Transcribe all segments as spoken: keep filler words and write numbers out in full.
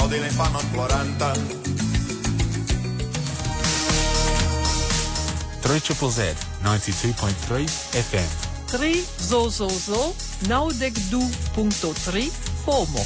soldi ne fanno quaranta. three Z Z Z, ninety-two point three F M. tri zozozo, naudekdu punto tri FOMO.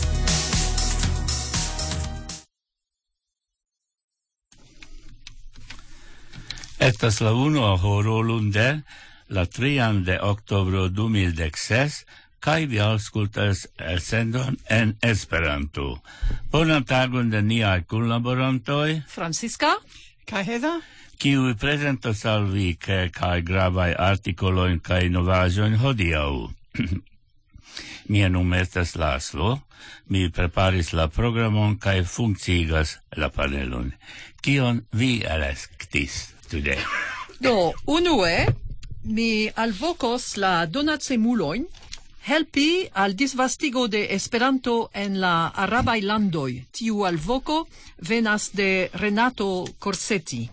Estas la unua horo lunde, la trian de oktobro du mil dekses, kaj vi aŭskultas elsendon en Esperanto. Bonan tagon de niaj kunlaborantoj, Francisca? Kaj Heather? kiuj prezentos al vi kelkaj gravaj artikolojn kaj novaĵojn hodiaŭ. Mia nomo estas Laslo, mi preparis la programon kaj funkciigas la panelon. Kion vi elektis today? Do, unue, mi alvokos la donacemulojn helpi al disvastigo de Esperanto en la arabaj landoj. Tiu alvoko venas de Renato Corsetti.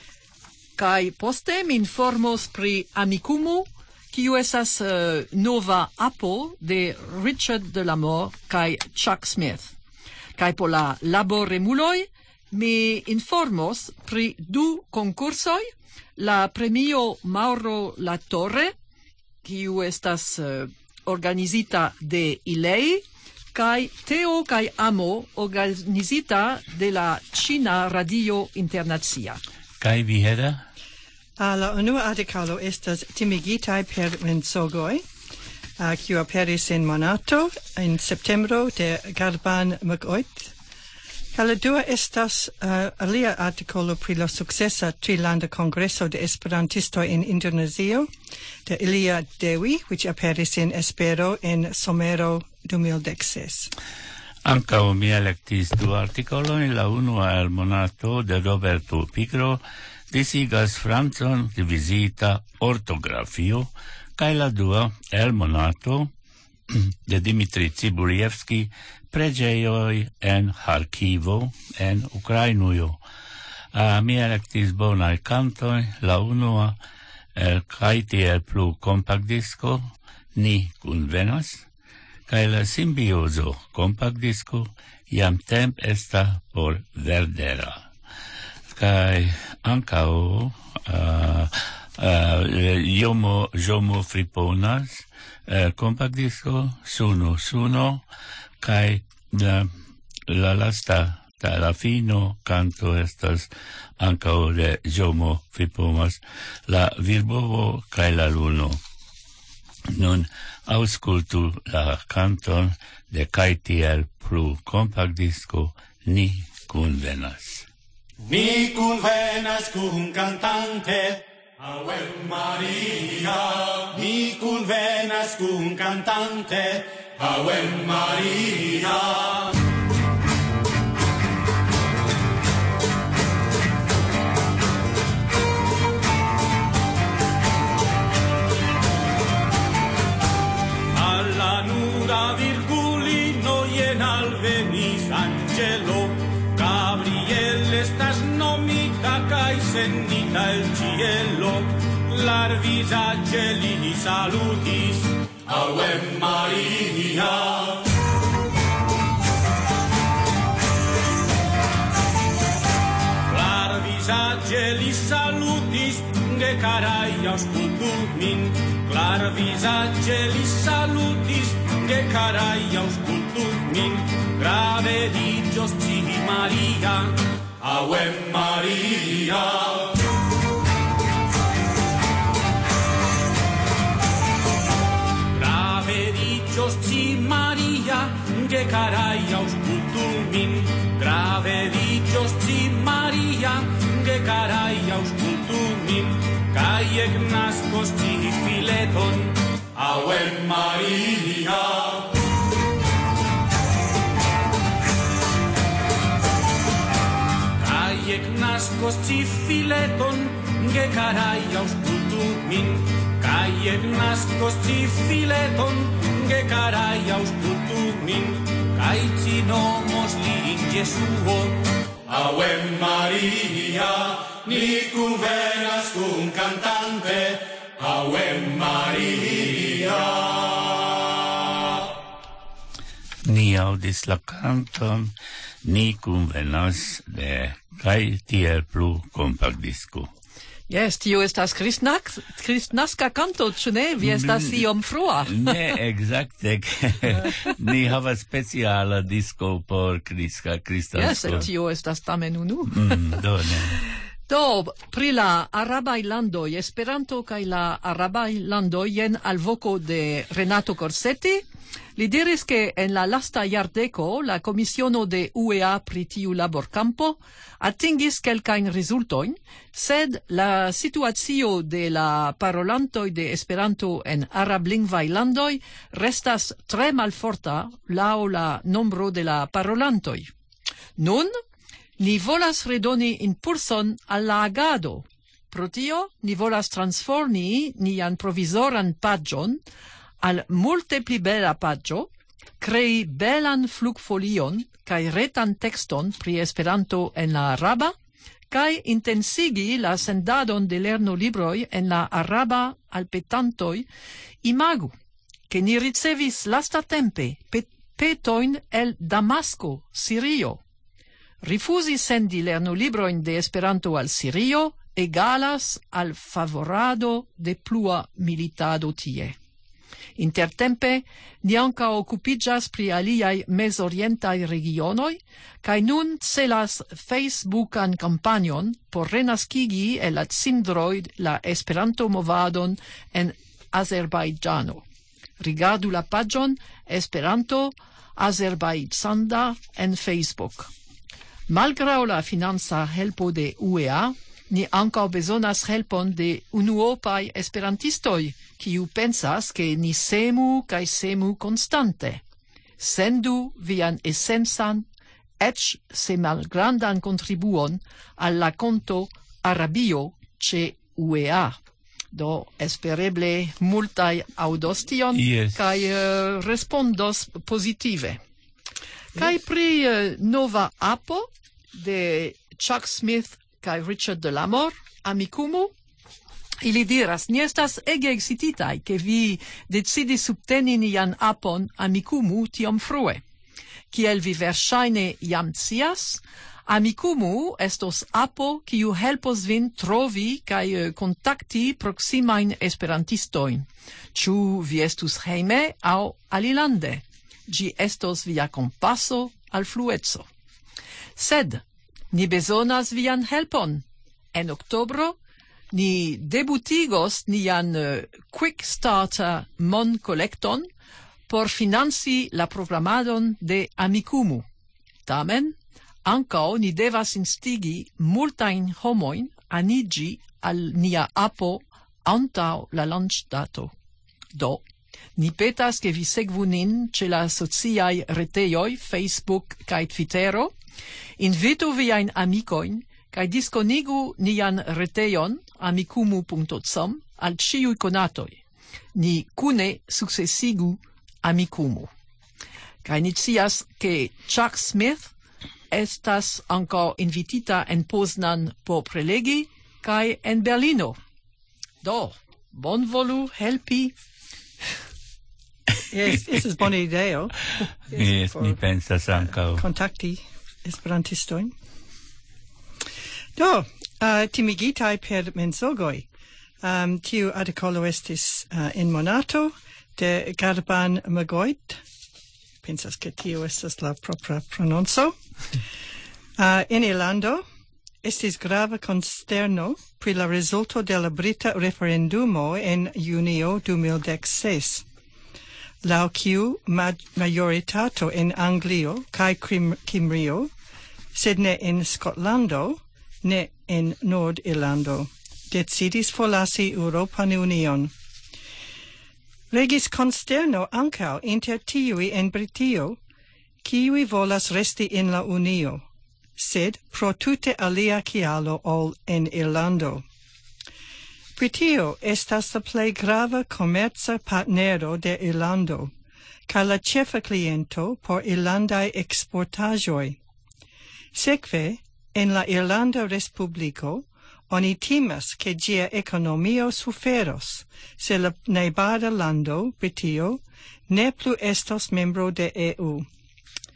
Kai poste mi informos pri Amikumu, kiu estas uh, nova apo de Richard Delamore kai Chuck Smith. Kai por la laboremuloj mi informos pri du konkursoj, la premio Mauro Latorre, kiu estas uh, organizita de Ilei, kai Teo kai Amo, organizita de la China Radio Internacia. Kaj vi, Heda? Uh, la unua artikolo estas timigitaj per mensogoj, uh, kiu aperis en Monato en septembro de Garban Magoit. Kaj la dua estas uh, alia artikolo pri la sukcesa trilanda kongreso de esperantistoj en Indonezio, de Ilia Dewi, which aperis en Espero en somero du mil dekses. Ankaŭ mi elektis du artikolojn, la unua el Monato de Roberto Pigro disigas Francon divisita ortografio, kaj la dua el Monato de Dimitri Cibulievski preĝejoj en Harkivo en Ukrainujo. Uh, mi elektis bonaj kantoj, la unua el kaj tiel plu kompaktdisko Ni kunvenas, kaj la simbiozo kompaktdisko jam temp esta por Verdera. Kaj ankaŭ uh, uh, Jomo Jomo friponas uh, kompaktdisko Suno Suno, kaj la, la lasta ta la fino canto estas ankaŭ de Jomo friponas, la virbovo kaj la luno. Nun aŭskultu la kanton de kaj tiel plu kompaktdisko Ni kunvenas. Ni kunvenas kun cantante, Ave Maria. Ni kunvenas kun cantante, Ave Maria. Alla nuda virgulino jen alvenis angelo, Gabriel estas nomita kaj sendita el cielo, lar vizaĝe li salutis, Ave Maria. Lar vizaĝe li salutis, ge karaj aŭskultu min, lar vizaĝe li salutis, ge karaj aŭskultu min, grave diĉos ci Maria, Ave Maria. Grave diĉos ci Maria, ge karaj aŭskultu min, grave diĉos ci Maria, ge karaj aŭskultu min, kaj eknaskos ci fileton, Ave Maria. Eknaskos ci fileton, ge karaj aŭskultu min, kaj eknaskos ci fileton, ge karaj aŭskultu min, kaj ci nomos lin Jesuo, Ave Maria. Ni kunvenas kun cantante, Ave Maria. Ni aŭdis la kanton ni convenas de kai tiel plu compactdisco. Yes, tio estas Kristnaska canto, ĉu ne? Vi estas iom frua. Ne, exacte. Ni havas speciala disco por Kristnaska. Yes, tio estas tamen unu. Mm, do ne. Do, pri la arabaj landoj, Esperanto kaj la arabaj landoj, jen alvoko de Renato Corsetti. Li diris che en la lasta jardeko la komisiono de U E A pri tiu laborkampo atingis kelkajn rezultojn, sed la situacio de la parolantoj de Esperanto en arablingvaj landoj restas tre malforta laŭ la nombro de la parolantoj. Nun, ni volas redoni impulson al la agado. Pro tio, ni volas transformi nian provizoran paĝon al multe pli bela paĝo, crei belan flugfolion kaj retan tekston pri Esperanto en la araba, kaj intensigi la sendadon de lernolibroj en la araba al petantoj. Imagu, ke ni ricevis lastatempe pet petojn el Damasko, Sirio. Rifuzi sendi lernolibrojn de Esperanto al Sirio egalas al favorado de plua militado tie. Intertempe, ni anca occupigas pri aliai mesorientai regionoi, kai nun celas Facebookan campagnon por renaskigi el la cindroid la Esperanto movadon en Azerbaidjano. Rigardu la pagion Esperanto Azerbaidsanda en Facebook. Malgrau la finanza helpo de U E A, ni ankaŭ bezonas helpon de unuopaj esperantistoj, kiu pensas ke ni semu kaj semu konstante. Sendu vian esensan, eĉ se malgrandan kontribuon al la konto Arabio ĉe U E A. Do espereble multaj aŭdos tion Yes. kaj uh, respondos pozitive. Kaj pri uh, nova apo de Chuck Smith kaj Richard Delamore, Amikumu, ili diras, ni estas ege excititaj, ke vi decidis subteni nian apon Amikumu tiom frue. Kiel vi verŝajne jam scias, Amikumu estos apo kiu helpos vin trovi kaj uh, kontakti proksimajn esperantistojn. Ĉu vi estus hejme aŭ alilande? Ĝi estos via kompaso al flueco. Sed ni bezonas vian helpon. En oktobro ni debutigos nian uh, Quick Starter Mon Collecton por financi la programadon de Amikumu. Tamen, ankaŭ ni devas instigi multajn homojn aniĝi al nia apo antaŭ la launĉdato. Do, ni petas ke vi sekvu nin ĉe la sociaj retejoj Facebook kaj Twittero, invitu viajn amikojn kaj diskonigu nian retejon amikumu punto com al ĉiuj konatoj. Ni kune sukcesigu Amikumu. Kaj ni scias ke Chuck Smith estas ankaŭ invitita en Poznan por prelegi kaj en Berlino. Do, bonvolu helpi. Yes, this is bona ideo. Yes, mi pensas ankaŭ. Kontakti esperantistojn. Do, uh, timigitaj per mensogoj. Um, tiu artikolo estis uh, en monato de Garban Magoit. Pensas ke tio estas la propra prononco. Uh, en Irlando estis grava consterno pri la rezulto de la brita referendumo en junio du mil dek ses. Lau kiu ma majoritato en Anglio kaj Kimrio, sed ne en Skotlando, ne en Nord-Irlando, decidis forlasi Europan Union. Regis consterno ankaŭ inter tiuj en Britio, kiuj volas resti en la Unio, sed pro tute alia kialo ol en Irlando. Britio estas la plej grava komerca partnero de Irlando, kaj la ĉefa kliento por irlandaj eksportaĵoj. Sekve, en la Irlanda Respubliko, oni timas ke ĝia ekonomio suferos, se la najbara lando, Britio, ne plu estos membro de E U.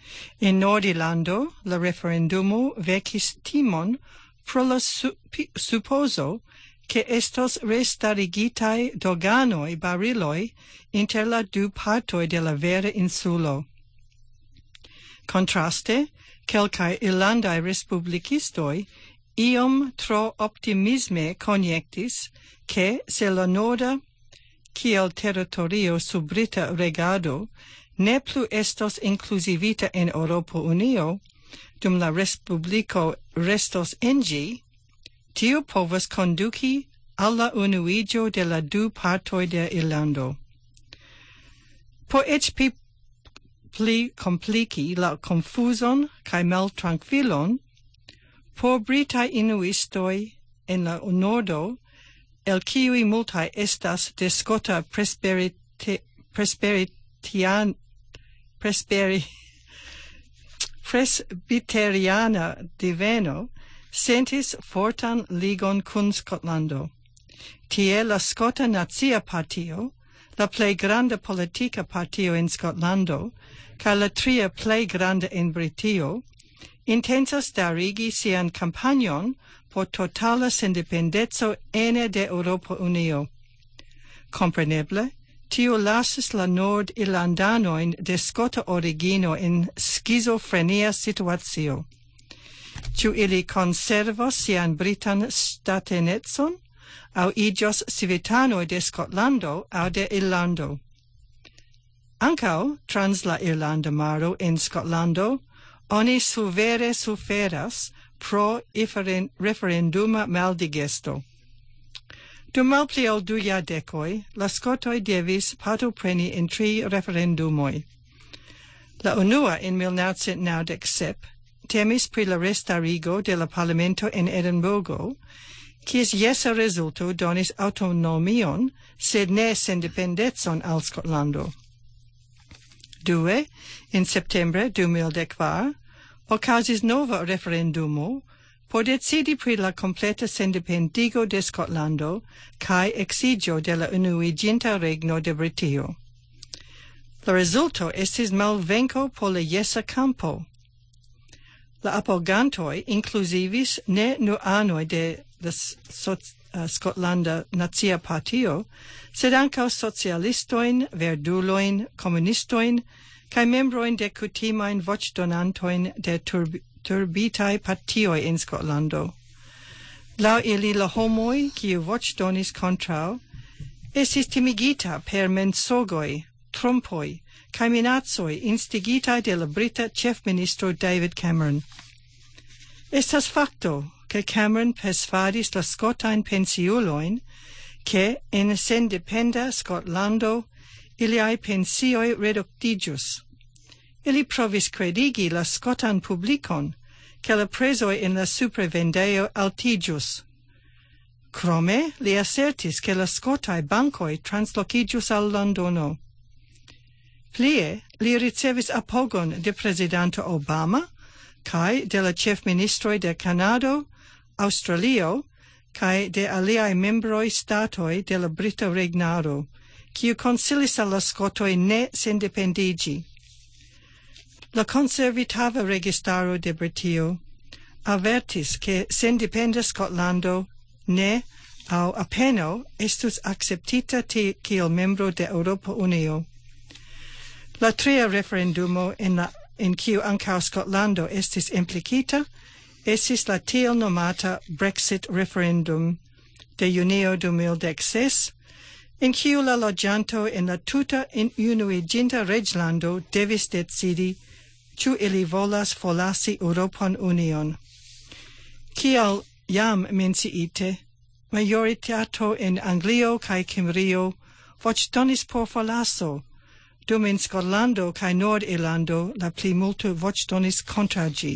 In Nordilando, la referendumo vecis timon pro la supi, supposo che estos restarigitai doganoi bariloi inter la du partoi de la vera insulo. Contraste, quelcae Irlandae respublicistoi iom tro optimisme conjectis che se la Norda kiel territorio sub Brita regado ne plu estos inclusivita in Europa Unio, dum la respublico restos en gi, tio povas conduci alla unuigio de la du partoi de Irlando. Po ec pi pli complici la confuson cae mal tranquilon, por Britae inuistoi en la nordo, el kiui multae estas de Scota presperite, presperitian, presperi, presbiteriana diveno, sentis fortan ligon cun Scotlando. Tie la Scota Nazia Partio, la plei granda politica partio in Scotlando, ca la tria plei granda in Britio, intensas darigi sian campagnon por totala sendependezo ene de Europa Unio. Compreneble, tio lasis la Nord-Irlandanoin de Scota origino in schizofrenia situatio. Ciu ili conservos sian Britan statenetson, au igios civitanoi de Scotlando au de Irlando. Ancao, trans la Irlanda maro in Scotlando, oni suvere suferas pro iferen, referenduma maldigesto. Dum malpli ol du iardecoi, la Scotoi devis partopreni in tri referendumoi. La unua in mil novecent naŭdek sep temis pri la restarigo de la Parlamento en Edinburgo, kies jesa resulto donis autonomion, sed ne sendependecon al Scotlando. Due, in septembre du mil dekvar, okazis nova referendumo por decidi pri la completa sendependigo de Scotlando cae exigio de la unuiginta regno de Britio. La resulto estis malvenco por la jesa campo. La apogantoi inclusivis ne nur anoi de la so, uh, Scotlanda Nazia Partio, sed ancaŭ socialistoin, verduloin, comunistoin, cae membroin de cutimain voĉdonantoin de turbi, turbitai partioi in Scotlando. Laŭ ili la homoi, kiu voĉdonis kontraŭ, estis timigita per mensogoi, trompoi, cae minacoi instigitai de la Brita ĉefministro David Cameron. Estas facto, che Cameron persvadis la Scotain pensiuloin, che en sendependa Scotlando iliai pensioi reductigius. Ili provis credigi la Scotan publicon, che la presoi in la suprevendeo altigius. Crome, li assertis che la Scotai bancoi translocigius al Londono. Plie, li ricevis apogon de Presidente Obama, cae de la chef-ministroi de Canado, Australio, cae de aliai membroi statoi de la Brita regnaro, quiu consilis alla Scotoi ne sendependigi. La conservitava registaro de Britio avertis che sendependa Scotlando ne au appeno estus acceptita kiel membro de Europa Unio. La tria referendumo in la in quiu ancao Scotlando estis implicita, estis la tiel nomata Brexit referendum de junio du mil dekses, in quiu la loĝanto en la tuta in unuiĝinta reĝlando devis decidi ĉu ili volas forlasi Europan Union. Kiel jam menciite, majoritato en Anglio kaj Kimrio voĉdonis por forlaso, dum in Scotlando cae Nord-Irlando la plimulto voĉdonis kontraŭ ĝi.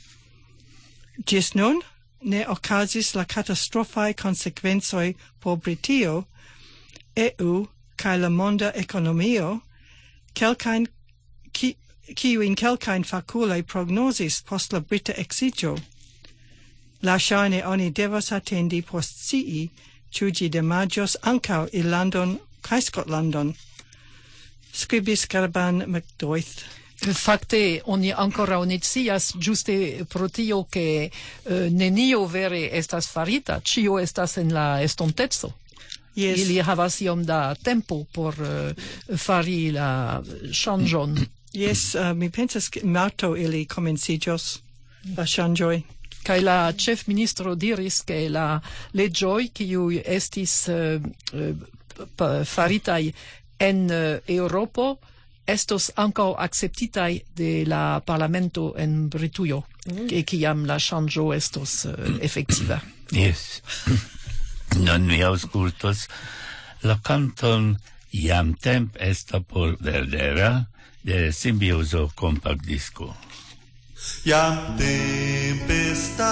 Ĝis nun ne okazis la katastrofaj konsekvencoj por Britio, E U cae la monda ekonomio, kelkajn ki, kiujn kelkajn fakuloj prognozis post la Brita eksiĝo. Laŝajne oni devas atendi por scii ĉu ĝi damaĝos ankaŭ Irlandon kaj Skotlandon. Scribis Garban MacDoith. Fakte oni ancora ne scias ĝuste pro tio ke uh, nenio vere estas farita, ĉio estas en la estonteco. Yes. Ili havas iom da tempo por uh, fari la ŝanĝon. Yes, uh, mi pensas che marto ili komenciĝos la ŝanĝoj. Kaj la ĉefministro diris ke la leĝoj kiuj estis uh, uh, faritaj en uh, Eŭropo estos ankaŭ akceptitaj de la parlamento en Britujo, mm. kiam la ŝanĝo estos uh, efektiva. Yes. Non mi aŭskultos la kanton Jam temp esta por Verdera de Simbioso Compact Disco. Jam temp esta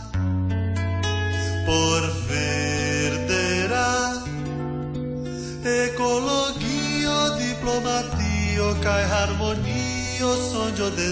por Verdera, ecologio, diplomatio kaj harmonio, sonĝo de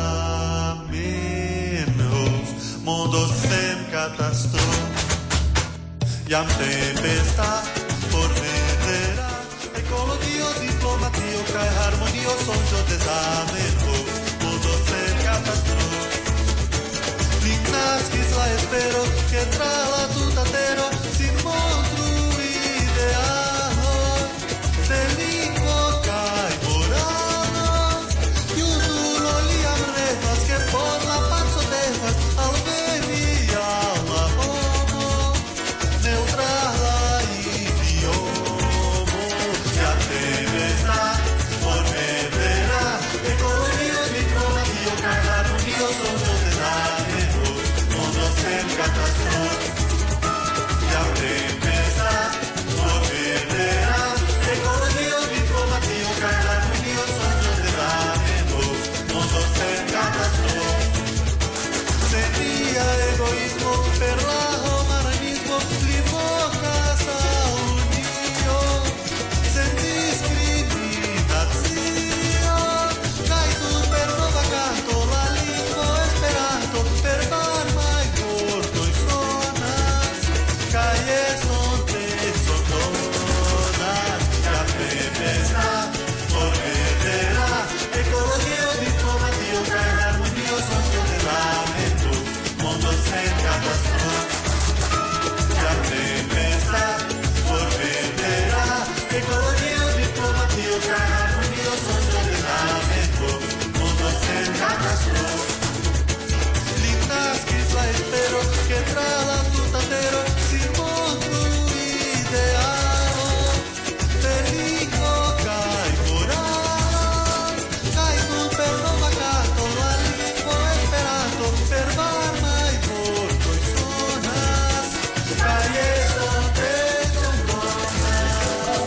Zamenhof, mondo sen katastrof. Jam temp esta por Verdera, ecologio, diplomatio kaj harmonio, sonĝo de Zamenhof, mondo sen katastrof. Li naskis la espero, ke tra la tuta tero sin montru idealo de lingvo kaj moralo. Junulo liam revas, ke por la paco devas alveni al la homo neutrala idiomo. Jam temp esta por Verdera, ecologio, diplomatio kaj harmonio, sonĝo de Zamenhof, mondo sen katastrof. Jam temp esta por Verdera, ecologio, diplomatio kaj harmonio, sonĝo de Zamenhof, mondo sen katastrof. Sen nia egoismo per la humanismo li vokas al unio, sen diskriminacio, kaj du per nova kanto la lingvo Esperanto per varmaj vortoj sonas, kaj estontecon donas. Jam temp esta por Verdera, ecologio, diplomatio kaj harmonio, sonĝo de Zamenhof, mondo sen katastrof. Jam temp esta por Verdera, ecologio, diplomatio kaj harmonio, sonĝo de Zamenhof, mondo sen katastrof. Li naskis la espero, ke tra la tuta tero sin montru idealo de lingvo kaj moralo, kaj nun per nova kanto la lingvo Esperanto per varmaj vortoj sonas, kaj estontecon donas.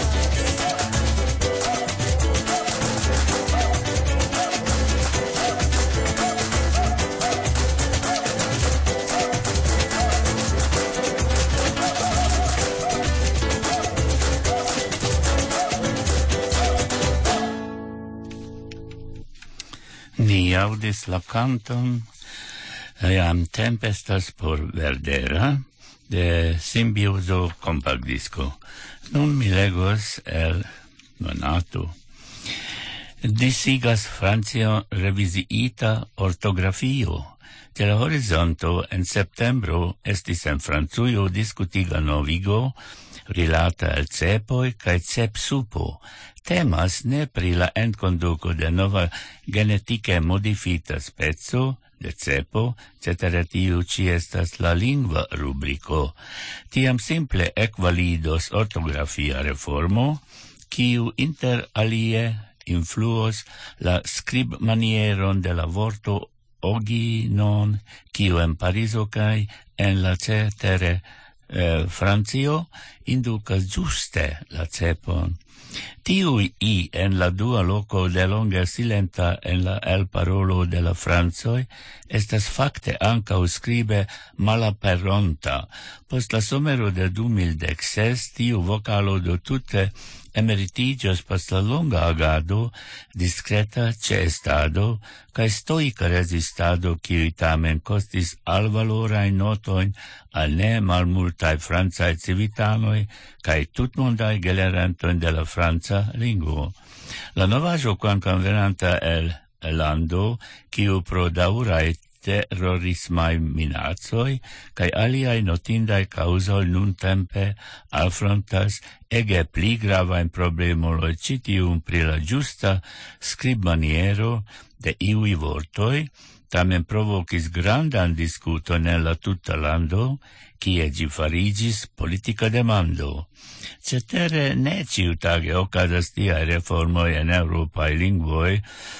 Ni audis la canton Jam temp estas por Verdera de Simbioso Compact Disco. Nun mi legos el Monato. Disigas Francio revisiita ortografio. De la horizonto en septembro estis en Francujo discutiga novigo rilata el cepoi kaj cepsupo. Temas ne pri la enkonduko de nova genetike modifita speco de cepo, cetere tiu ci estas la lingva rubrico. Tiam simple ekvalidos ortografia reformo, kiu inter alie influos la skribmanieron de la vorto ogi non, kiu en Parizo kaj en la cetere eh, Francio indukas ĝuste la cepon. Tiui i en la dua loco de longa silenta en la el parolo de la Francoi estas fakte ankaŭ skribe malaperonta. Post la somero de du mil dekses tiu vokalo do tute emeritiĝos post la longa agado, diskreta ĉeestado kaj stoika rezistado, kiuj tamen kostis alvalorajn notojn al ne malmultaj francaj civitanoj kaj tutmondaj gelerantoj de la franca lingvo. La novaĵo, kvankam venanta el lando, kiu pro daŭraj terrorismaj minacoj kaj aliaj notindaj kaŭzoj nuntempe alfrontas ege pli gravajn problemojn ĉi tiun pri la ĝusta skribmaniero de iuj vortoj, tamen provokis grandan diskuton en la tuta lando, kie ĝi fariĝis politika demando. Cetere ne ĉiutage okazas tiaj reformoj en eŭropaj lingvoj,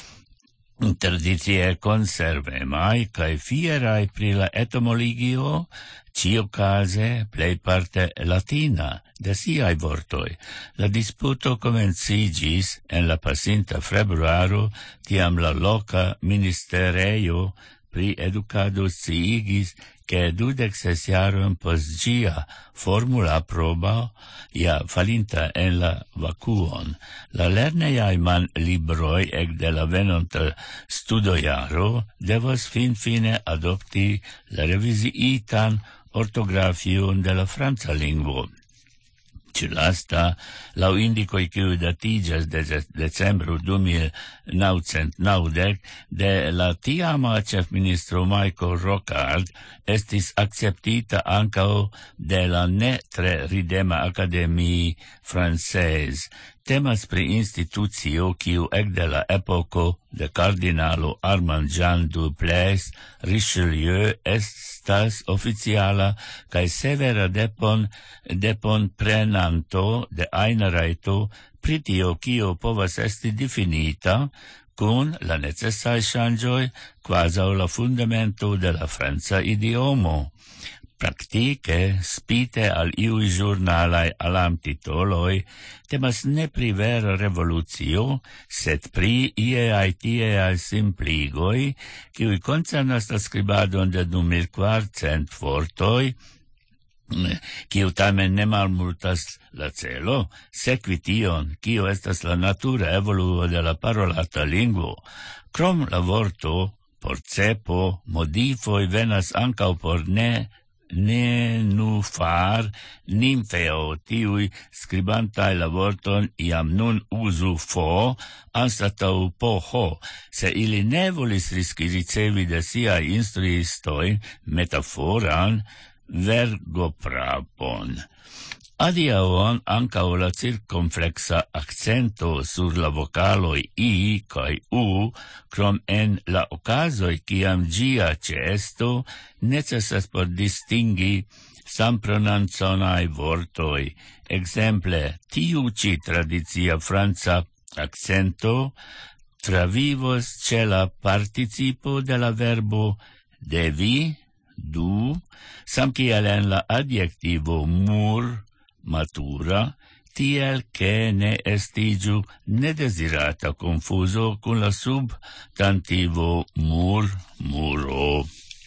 tradicie conservemai cae fierai pri la etomologio, ciocase plejparte latina de siai vortoi. La disputo comencigis en la pasinta februaro, tiam la loca ministerejo pri educado sciigis che dudec ses jaron pos gia formula proba ja falinta en la vacuon. La lerneiai man libroi ec de la venonta studojaro devos fin fine adopti la revisiitan ortografion de la franca lingvo. Ci lasta, lau indicoi kiu datigas de decembru du mil naŭcent naŭdek de la tiama ĉefministro Michael Rocard, estis akceptita ankaŭ de la ne tre ridema Akademii Française. Temas pri institucio kiu ekde la epoko de kardinalo Armand Jean Dupleix Richelieu estas oficiala kaj severa depon depon prenanto de ajna rajto pri tio kio povas esti difinita kun la necesaj ŝanĝoj kvazaŭ la fundamento de la franca idiomo. Praktike, spite al iuj ĵurnalaj alarmtitoloj, temas ne pri vera revolucio, sed pri iaj tieaj simpligoj, kiuj koncernas la skribadon de du mil kvarcent vortoj, kiu tamen ne malmultas la celo, sekvi tion, kio estas la natura evoluo de la parolata lingvo. Krom la vorto, por cepo, modifoj venas ankaŭ por ne ne nu far nimfeo, tiui scribantai la vorton iam nun usu fo anstataŭ po ho, se ili ne volis riski ricevi de siaj instruistoj metaforan vergoprapon. Adiaŭon ankaŭ la cirkonfleksa akcento sur la vokaloj i kaj u, krom en la okazoj kiam ĝia ĉeesto necesas por distingi sampronanconaj vortoj. Ekzemple, tiu ĉi tradicia franca akcento travivos ĉe la participo de la verbo devi, du, samkiel en la adjektivo mur, matura, tiel che ne estigiu nedesirata confuso con la substantivo mur, muro.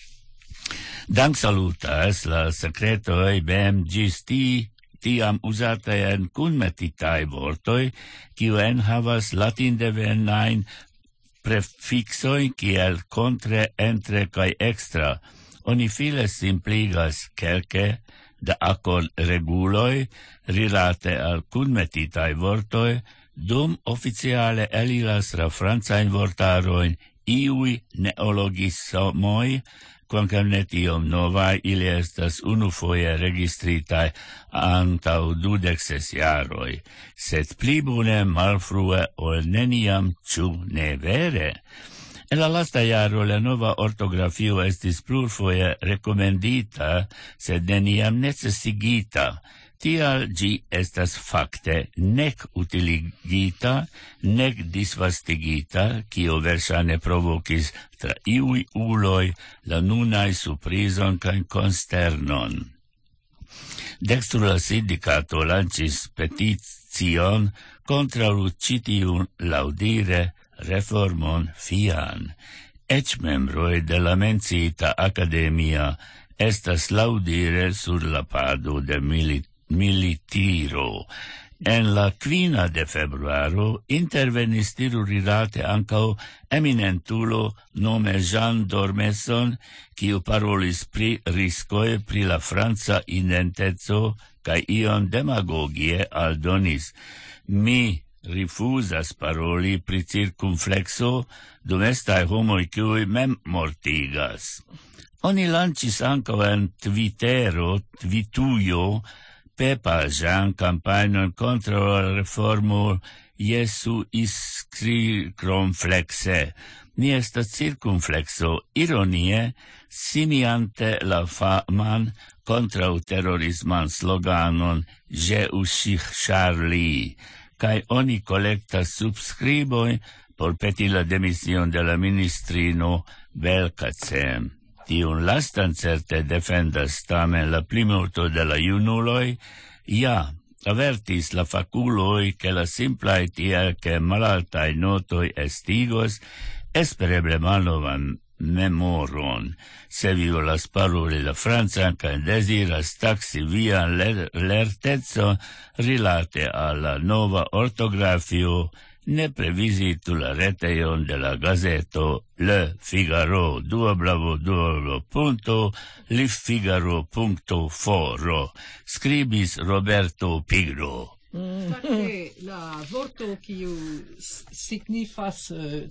Dank salutas la secretoi bem gis ti, tiam usate en kunmetitai vortoi, kiu en havas latin devenain prefixoi kiel contre, entre kai extra. Oni file simpligas kelke da accord reguloi rilate al kunmetitai vortoi, dum oficiale eliras la francain vortaroin iui neologismoi, quancam ne tiom novai, ili estas unufoje registritai antau dudec ses jaroi, sed pli bune malfrue ol neniam, ĉu ne vere? En la lasta jaro la nova ortografio estis plurfoje rekomendita, sed neniam necesigita. Tial ĝi estas fakte nek utiligita, nek disvastigita, kio verŝajne provokis tra iuj uloj la nunaj surprizon kaj konsternon. Dextrula sindikato lanĉis peticion kontraŭ ĉi tiun laŭdire reformon fian. Ec membroi de la mencita Academia estas laudire sur la pado de mili- militiro. En la quina de februaro intervenis tirurilate ancao eminentulo nome Jean Dormesson, kiu parolis pri riscoe pri la franca identezo, kai ion demagogie aldonis: mi rifusas paroli pri circumflexo domestae homoi cui mem mortigas. Oni lancis anco en Twittero, Twitujo, pepajan campagnon contra la reformo Iesu iscricromflexe. Ni estas circumflexo, ironie, simiante la faman contra terrorisman sloganon Je ushich Charlie, kai oni collectas subscriboi por peti la demission de la ministrino Belkacem. Tiun lastan certe defendas tamen la plimulto de la junuloi, ja, avertis la faculoi che la simplae tiel che malaltai notoi estigos espereble malnovan memoron. Se vi volas paroli la francan kaj desiras taksi vian ler lerteco rilate alla nova ortografio, ne previsitu la retejon de la gazeto Le Figaro, www punto lefigaro punto foro. Scribis Roberto Pigro. Fakte la vorto kiu signifas uh,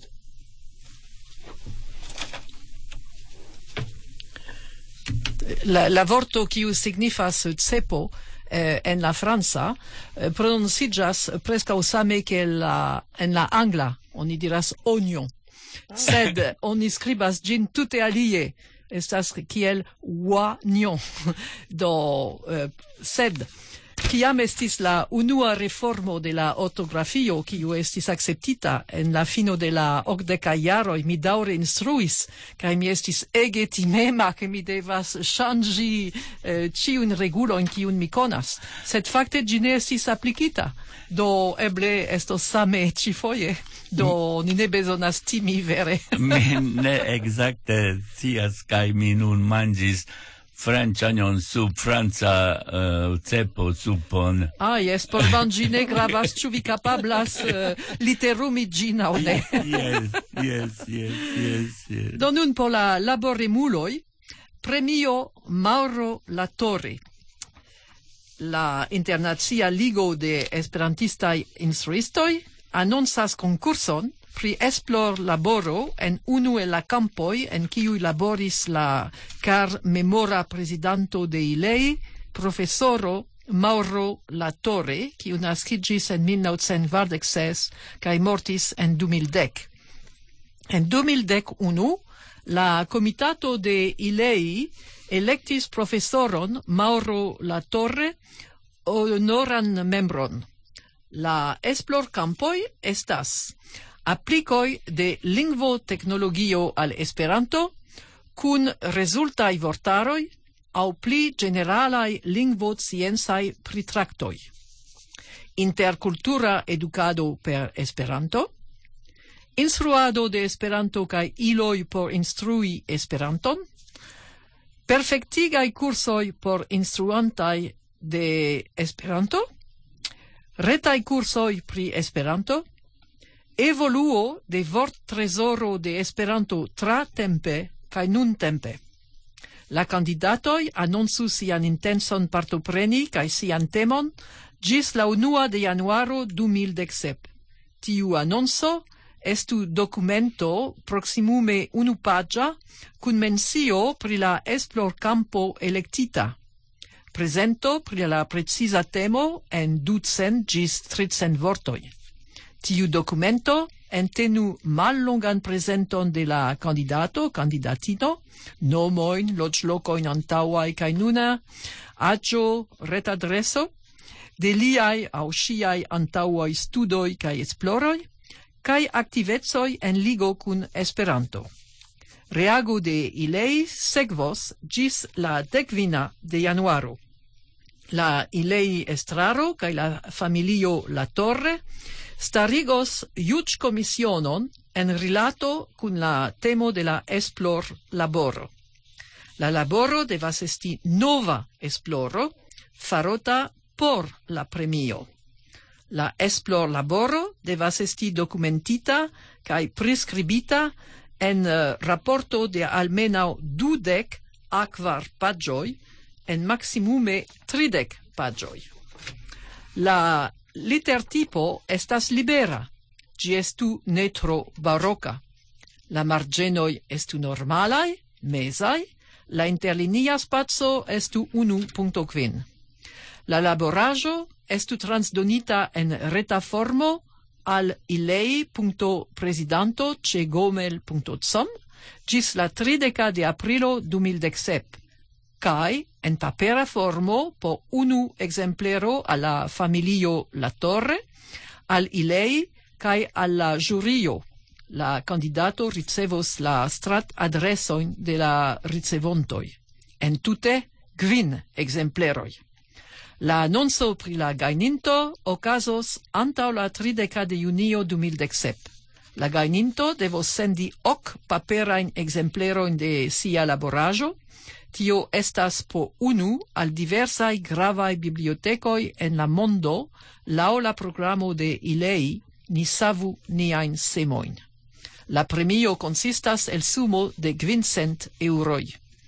La, la vorto kiu signifas cepo eh, en la Franza eh, prononcigas prescau same che la, en la angla, oni diras oignon. Sed oni skribas gin tute alie, estas kiel oignon. Do, eh, sed, kiam estis la unua reformo de la ortografio, kiu estis acceptita en la fino de la okdeka jaroj, mi daŭre instruis, kaj mi estis ege timema, ke mi devas ŝanĝi eh, ĉiujn regulojn, kiujn mi konas. Sed fakte ĝi ne estis aplikita. Do eble estos same ĉifoje. Do ni ne bezonas timi vere. Mi ne exacte scias, kaj mi nun manĝis Francianon sub Franca uh, cepo supon. Ah, yes, por mangi ne gravas, ĉu vi kapablas uh, literumi gin aŭ ne. Yes, yes, yes, yes, yes. Do nun por la laboremuloj, premio Mauro Latorre. La Internacia Ligo de Esperantistaj Instruistoj anoncas konkurson pri esplor laboro en unu el la campoi en kiuj laboris la car memora presidanto de ilei, profesoro Mauro Latorre, kiu naskiĝis en mil novecent kvardek ses kaj mortis en du mil dek. En du mil dek unu, la comitato de ilei electis profesoron Mauro Latorre honoran membron. La esplor campoi estas applicoi de lingvotecnologio al Esperanto, cun resultai vortaroi, au pli generalai lingvosciencai pritractoi. Intercultura educado per Esperanto, instruado de Esperanto cae iloi por instrui Esperanton, perfectigai cursoi por instruantai de Esperanto, retai cursoi pri Esperanto, evoluo de vort tresoro de Esperanto tra tempe kaj nun tempe. La candidatoj anoncu sian intenson partopreni kaj sian temon ĝis la unua de januaro du mil dek sep. Tiu anonco estu dokumento proximume unupaĝa kun mencio pri la esplorkampo elektita. Presento pri la preciza temo en ducent ĝis tricent vortoj. Tiu documento entenu mallongan presenton de la candidato, candidatino, nomoin, loĝlokojn antaŭaj kaj nuna, aĝo, retadreso, de liaj aŭ ŝiaj antaŭaj studoj kaj esploroj, kaj aktivecoj en ligo kun Esperanto. Reago de ilei sekvos ĝis la dekvina de januaro. La ilei estraro kaj la familio Latorre starigos juĝ komisionon en rilato kun la temo de la esplor laboro. La laboro devas esti nova esploro farota por la premio. La esplor laboro devas esti dokumentita kaj priskribita en uh, rapporto de almenaŭ dudek akvar paĝoj en maksimume tridek paĝoj. La litertipo estas libera, gi estu ne tro baroca. La margenoi estu normalai, mesai, la interlinia spazio estu unu punto kvin. La laborajo estu transdonita en reta formo al ilei punto presidanto ce gomel punto com gis la trideca de aprilo du mil dek-sep, kai en papera formo po unu exemplero alla familio La Torre, al ilei kai alla jurio. La candidato ricevos la strat adresoin de la ricevontoi. En tute, kvin exempleroi. La annonzo pri la gajninto okazos antaŭ la trideca de junio du mil dek-sep. La gajninto devos sendi ok paperajn exemplerojn de sia laboraĵo. Tio estas po unu al diversaj gravaj bibliotekoj en la mondo laŭ la programo de ilei Ni savu niajn semojn. La premio consistas el sumo de kvincent euroj.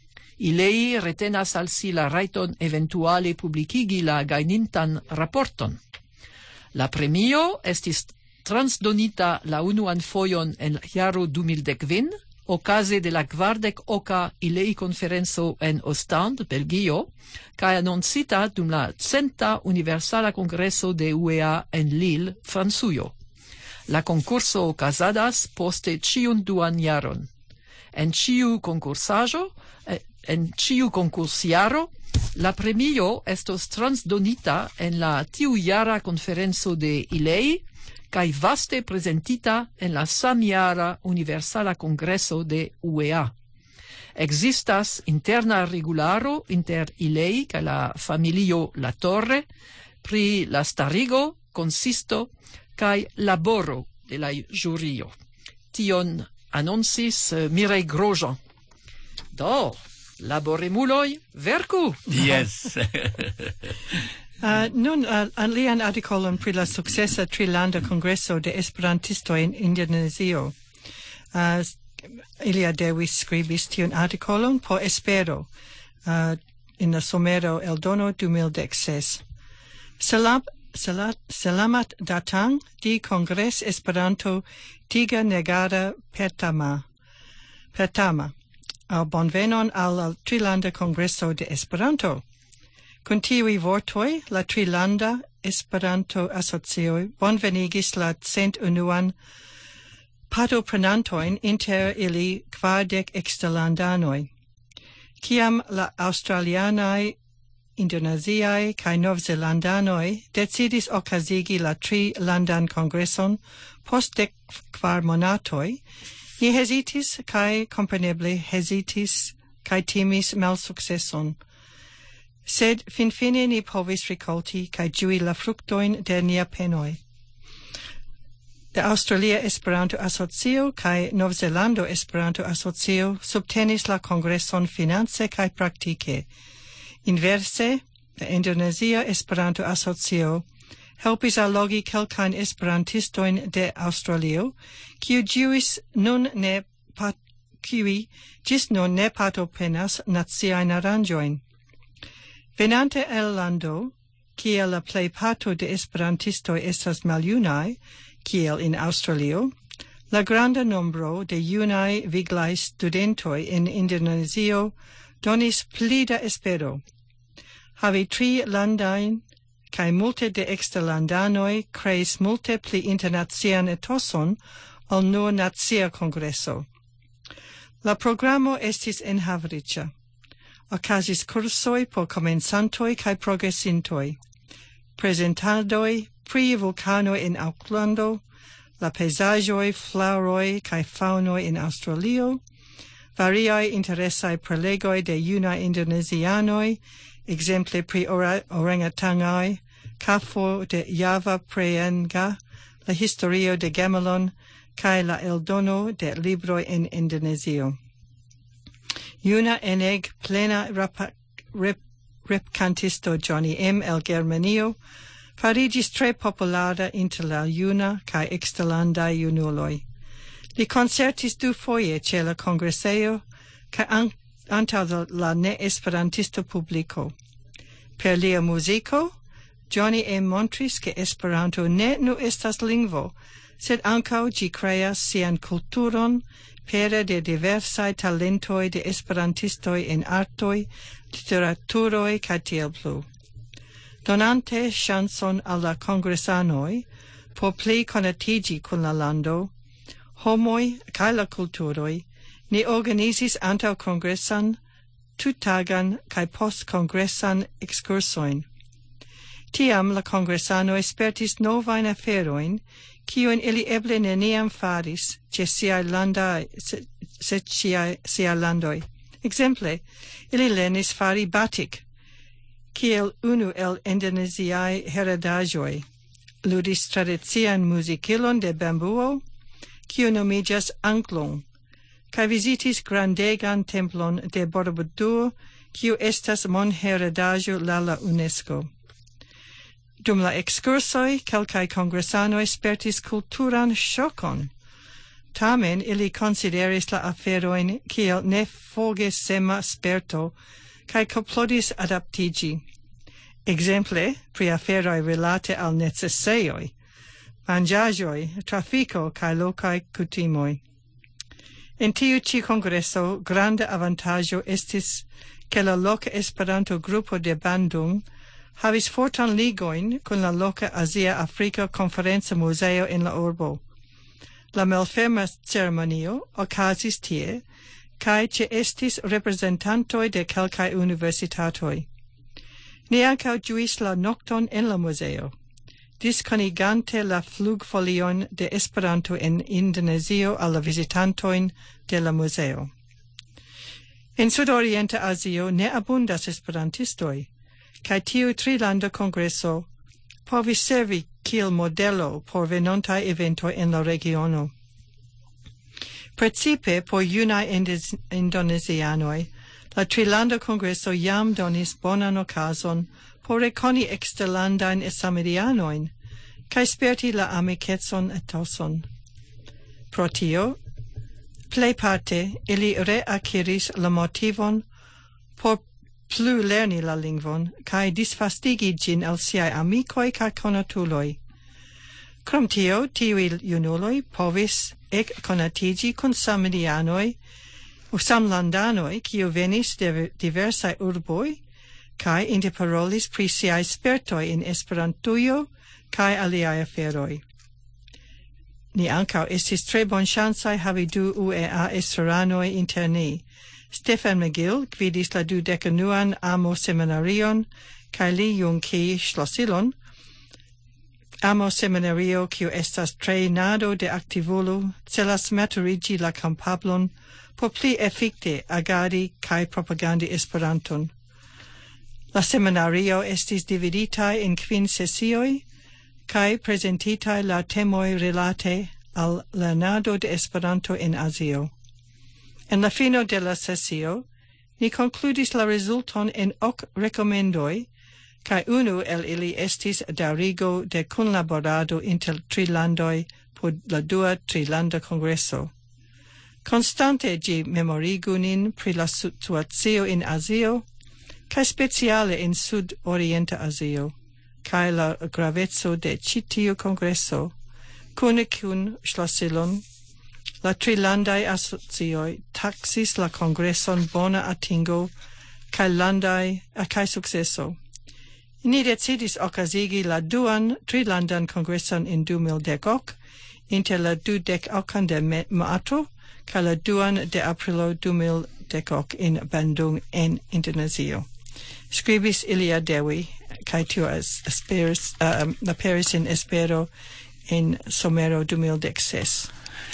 Ilei retenas al si la rajton eventuale publikigi la gajnintan raporton. La premio estis transdonita la unuan fojon en jaro du mil dek-kvin, okaze de la kvardek oka ilei konferenco en Ostend, Belgio, kaj anoncita dum la centa Universala Kongreso de U E A en Lille, Francujo. La concurso okazadas poste ĉiun duan jaron. En ĉiu konkursaĵo, en ĉiu konkursjaro, la premio estos transdonita en la tiujara konferenco de ilei kaj vaste prezentita en la samjara Universala Kongreso de U E A. Existas interna regularo inter ilei kaj la familio La Torre pri la starigo, consisto kaj laboro de la jurio. Tion annoncis uh, Mireille Grosjean. Do, laboremuloj, verku! Yes. Uh, nun uh, alian artikolon pri la sukcesa trilanda kongreso de esperantistoj en Indonezio. Uh, ilia devis skribis tiun artikolon po Espero uh, in la somero eldono du mil dek-ses. Salam, salat, selamat datang di Kongres Esperanto Tiga Negara Pertama. Pertama. Al bonvenon al, al trilanda kongreso de Esperanto. Kun tiuj vortoj, la Trilanda Esperanto Asocio bonvenigis la cent unuan partoprenantojn inter ili kvardek eksterlandanoj. Kiam la aŭstralianaj, indoneziaj kaj novzelandanoj decidis okazigi la tri-landan kongreson post dek kvar monatoj, ni hezitis kaj kompreneble hezitis kaj timis malsukceson. Sed finfine ni povis rikolti kaj ĝui la fruktojn de nia penoj. La Australia Esperanto Asocio kaj Novzelando Esperanto Asocio subtenis la kongreson finance kaj praktike. Inverse, la Indonezia Esperanto Asocio helpis allogi kelkajn esperantistojn de Aŭstralio, kiu ĝuis nun ne pat, kiuj ĝis nun ne partoprenas naciajn aranĝojn. Venante el lando, kiel la plejparto de esperantistoj estas maljunaj, kiel in Aŭstralio, la granda nombro de junaj viglaj studentoj en Indonezio donis pli da espero. Havi tri landajn kaj multe de eksterlandanoj kreis multe pli internacian etoson ol nur nacia kongreso. La programo estis enhavriĉa. Okazis kursoj por komencantoj kaj progresintoj, prezentadoj pri vulkanoj en Aucklando, la pejzaĝoj, flaŭroj kaj faŭnoj en Aŭstralio, variaj interesaj prelegoj de junaj indonezianoj, ekzemple pri orangutangoj, kafo de Java Preenga, la historio de Gamelon kaj la eldono de libroj en Indonezio. Juna eneg plena rap, rep, repcantisto Johnny M. el Germanio farigis tre populara inter la juna kaj eksterlandaj junuloj. Li koncertis du foje ĉe la kongresejo kaj an, antaŭ la ne-esperantisto publiko. Per lia muziko, Johnny M. montris che Esperanto ne nu estas lingvo, sed ancau gi creas sian culturon pere de diversae talentoi de esperantistoi en artoi, literaturoi, ca tiel plu. Donante chanson alla congressanoi, por pli conatigi con la lando, homoi ca la culturoi, ni organizis antau congressan, tuttagan cae post-congressan excursoin. Tiam la congressanoi spertis novain aferoin, kiun ili eble neniam faris ce siae landai, se, se siae, siae landoi. Exemple, ili lernis fari batik, kiel unu el indonesiae heredagioi, ludis tradizian musicilon de bambuo, kiu nomigas Angklung, kai visitis grandegan templon de Borobudur, kiu estas monheredaĵo laŭ la UNESCO. Dum la excursoj, kelkaj kongresanoj spertis kulturan ŝokon. Tamen ili konsideris la aferojn kiel neforgesema sperto kaj klopodis adaptiĝi. Exemple, pri aferoj rilate al necesejoj, manĝaĵoj, trafiko kaj lokaj kutimoj. En tiu ĉi kongreso granda avantaĝo estis ke la loka Esperanto-grupo de Bandung havis fortan ligojn kun la loka Azia-Afrika Konferenca Muzeo en la urbo. La malferma ceremonio okazis tie, kaj ĉeestis reprezentantoj de kelkaj universitatoj. Ni ankaŭ ĝuis la nokton en la muzeo, diskonigante la flugfolion de Esperanto en Indonezio al la vizitantojn de la muzeo. En Sudorienta Azio ne abundas esperantistoj, kaj tiu trilanda kongreso povis servi kiel modelo por venontaj eventoj en la regiono. Precipe por junaj indonezianoj, la trilanda kongreso jam donis bonan okazon por rekoni eksterlandajn samirianojn kaj sperti la amikecon etoson. Pro tio, plejparte ili reakiris la motivon por plu lerni la lingvon kaj disvastigi ĝin al siaj amikoj kaj konatuloj. Krom tio, tiuj junuloj povis ekkonatiĝi kun samirianoj o samlandanoj, kiu venis de diversaj urboj kaj interparolis pri siaj spertoj en Esperantujo kaj aliaj aferoj. Ni ankaŭ estis tre bonŝancaj havi du U E A estraranoj inter ni. Stefan McGill gvidis la dudekenuan amo-seminarion kaj Li Jung-ki ŝlosilon, amo-seminario kiu estas trejnado de aktivulo celas maturiĝi la kapablon por pli efikte agadi kaj propagandi Esperanton. La seminario estis dividita en kvin sesioj kaj prezentitaj la temoj rilate al lernado de Esperanto en Azio. En la fino de la sesio, ni konkludis la rezulton en ok rekomendoj, kaj unu el ili estis daŭrigo de kunlaborado inter tri landoj por la dua trilanda kongreso. Constante ĝi memorigu nin pri la situacio en Azio, kaj speciale en Sud-Orienta Azio, kaj la graveco de ĉi tiu kongreso, kune kun ŝlosilon, la trilandaj asocioj taksis la kongreson bona atingo kaj landaj kaj sukceso. Ni decidis okazigi la duan trilandan kongreson en du mil dek ok, inter la dudek okan de marto kaj la duan de aprilo du mil dek ok en Bandung en Indonezio. Skribis Ilia Dewi, kaj tio aperis uh, aperis en Espero en somero du mil dek ses.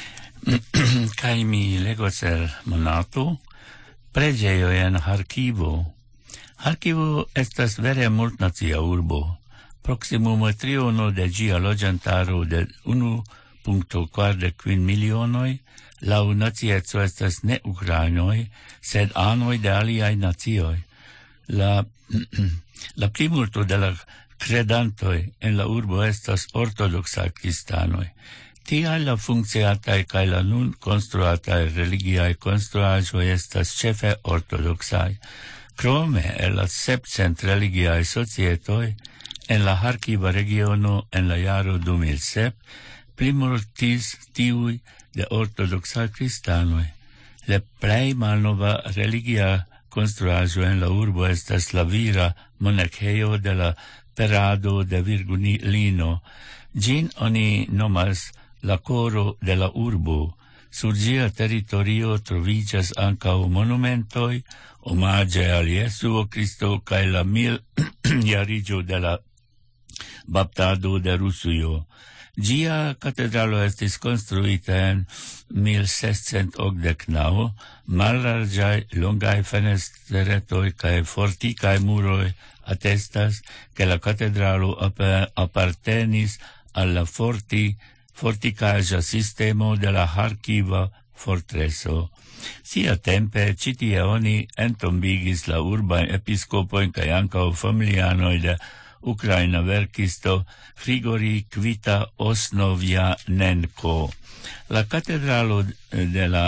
Kaj mi legos el Monato, preĝejo en Harkivo. Harkivo estas vere multnacia urbo. Proksimume triono de ĝia loĝantaro de unu punkto kvardek kvin milionoj, laŭ nacieco estas ne ukrainoj, sed anoj de aliaj nacioj. La, la plimulto de la credantoj en la urbo estas ortodoksa kristanoj. Tial la funkciataj kaj la nun konstruataj religiaj konstruaĵoj estas ĉefe ortodoksaj. Krome el la sepcent religiaj societoj En la Harkiva regiono en la jaro du mil sep plimortis tiuj de ortodoxa kristanoj. La plej malnova religia konstruaĵo en la urbo estas la vira monaĥejo de la Perado de Virgulino. Ĝin oni nomas la koro de la urbo. Sur ĝia teritorio troviĝas ankaŭ monumentoj omaĝe al Jesuo Kristo kaj la miljariĝo de la baptado de Rusujo. Ĝia katedralo estis konstruita en mil sescent okdek naŭ, mallarĝaj longaj fenestretoj kaj fortikaj muroj atestas, ke la katedralo apartenis al la forti fortikaĵa sistemo de la Harkiva fortreso. Siatempe ĉi tie oni entombigis la urbajn episkopojn kaj ankaŭ familianoj de Ukraina verkisto Grigori Kvita Osnovjanenko. La katedralo de la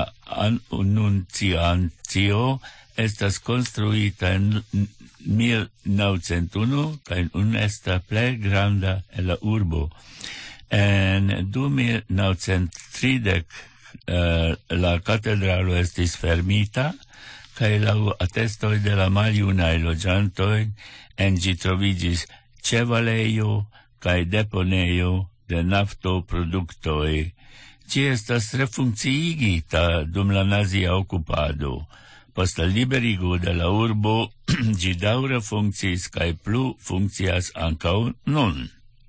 Anunciacio estas konstruita en mil naŭcent unu kaj nun estas plej granda en la urbo. En du mil naŭcent tridek uh, la katedralo estis fermita kaj laŭ atestoj de la maljunaj loĝantoj en ĝi troviĝis ĉevalejo kaj deponejo de naftoproduktoj. Ĝi estas refunkciigita dum la nazia okupado. Post la liberigo de la urbo ĝi daŭre funkciis kaj plu funkcias ankaŭ nun.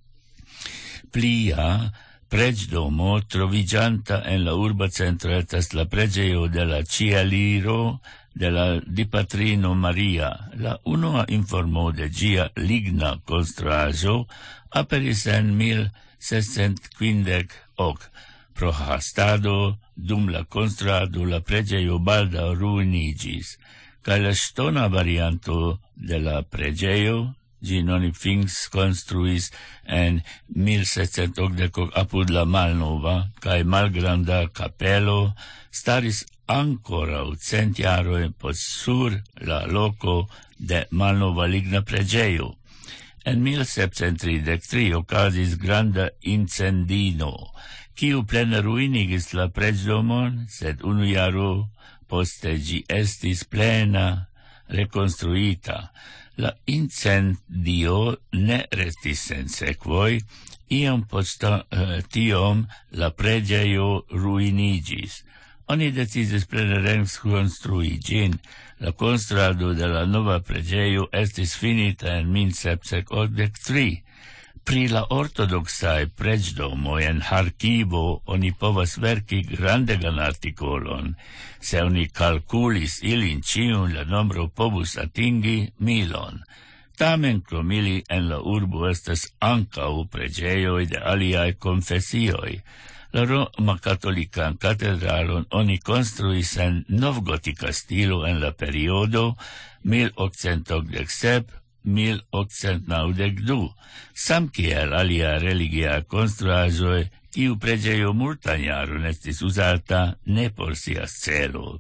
Plia preĝdomo troviĝanta en la urba centro estas la preĝejo de la Ĉieliro de la Dipatrino Maria. La unua informo de ĝia ligna konstruaĵo aperis en mil sescent kvindek ok. Pro hastado dum la konstruado la preĝejo baldaŭ ruiniĝis, kaj la ŝtona varianto de la preĝejo ĝin oni finskonstruis en mil sescent okdek ok apud la malnova kaj malgranda kapelo staris ankoraŭ cent jarojn post sur la loko de malnova ligna preĝejo. En mil sepcent tridek tri okazis granda incendino, kiu plene ruinigis la preĝdomon, sed unu jaro poste ĝi estis plena rekonstruita. La incendio ne restis sen sekvoj, iom post uh, tiom la preĝejo ruiniĝis. Oni decidis plene rekonstrui ĝin. La konstruado de la nova preĝejo estis finita en mil sepcent okdek tri. Pri la ortodoksaj preĝdomoj en Harkivo oni povas verki grandegan artikolon. Se oni kalkulis ilin ĉiun, la nombro povus atingi milon. Tamen krom ili en la urbo estas ankaŭ preĝejoj de aliaj konfesioj. La Roma katolikan katedralon oni konstruis en novgotika stilo en la periodo mil okcent okdek sep mil okcent naŭdek du. Samkiel alia religia konstruaĵoj, tiu preĝejo multan jaron estis uzata ne por sia celo.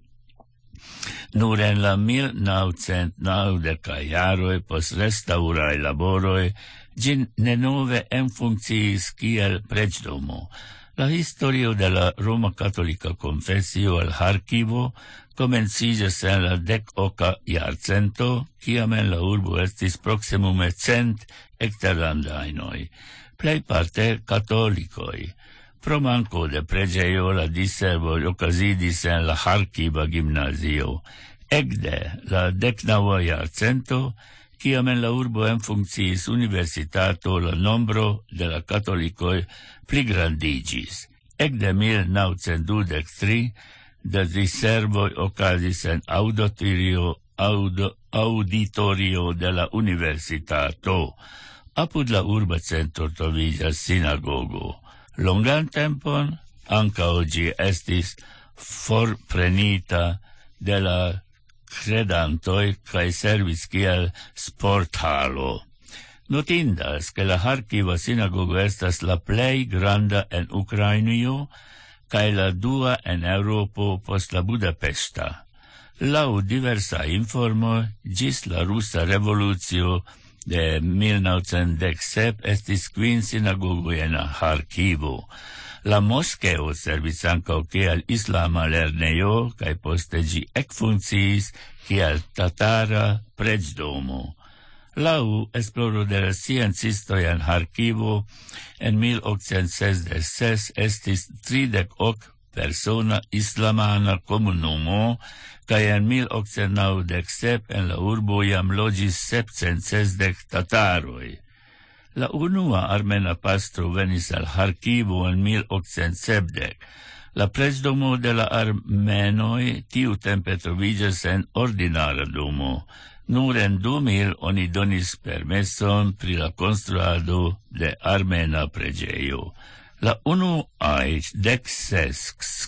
Nur en la mil naŭcent naŭdekaj jaroj post restaŭraj laboroj ĝi denove enfunkciis kiel preĝdomo. La historio de la Roma Katolika Konfesio al Harkivo komenciĝas en la dek oka jarcento, kiam en la urbo estis proksimume cent eksterlandajnoj, plejparte katolikoj. Pro manko de preĝejo la diservoj okazidis en la Harkiva gimnazio. Ekde la deknaŭa jarcento, kiam en la urbo enfunkciis universitato, la nombro de la katolikoj pligrandiĝis. Ekde mil naŭcent dudek tri de diservoj okazis en auditorio, audo, auditorio de la universitato. Apud la urba centro troviĝas sinagogo. Longan tempon ankaŭ ĝi estis forprenita de la credantoj kaj servis kiel sporthalo. Notindas, ke la Harkiva sinagogo estas la plej granda en Ukrainio kaj la dua en Eŭropo post la Budapeŝta. Laŭ diversaj informoj, ĝis la rusa revolucio de mil novecent dek sep estis kvin sinagogoj en Harkivo. La moskeo servis ankaŭ kiel islama lernejo kaj poste ĝi ekfunkciis kiel tatara preĝdomo. Laŭ esploro de la sciencistoj en Harkivo en mil okcent sesdek ses estis tridek ok persona islamana komunumo kaj en mil okcent naŭdek sep en la urbo jam loĝis sepcent sesdek tataroj. La unua armena pastro venis al Harkivo en mil okcent sepdek. La preĝdomo de la armenoj tiutempe troviĝas en ordinara domo. Nur en du mil oni donis permeson pri la konstruado de armena preĝejo. La unuaj dek ses